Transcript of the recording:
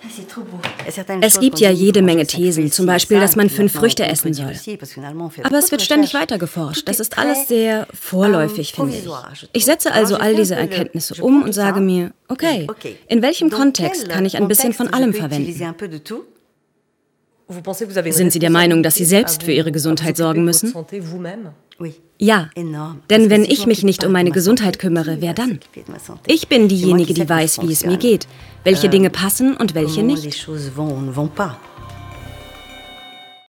Es gibt ja jede Menge Thesen, zum Beispiel, dass man 5 Früchte essen soll. Aber es wird ständig weiter geforscht. Das ist alles sehr vorläufig, finde ich. Ich setze also all diese Erkenntnisse um und sage mir, okay, in welchem Kontext kann ich ein bisschen von allem verwenden? Sind Sie der Meinung, dass Sie selbst für Ihre Gesundheit sorgen müssen? Ja, denn wenn ich mich nicht um meine Gesundheit kümmere, wer dann? Ich bin diejenige, die weiß, wie es mir geht, welche Dinge passen und welche nicht.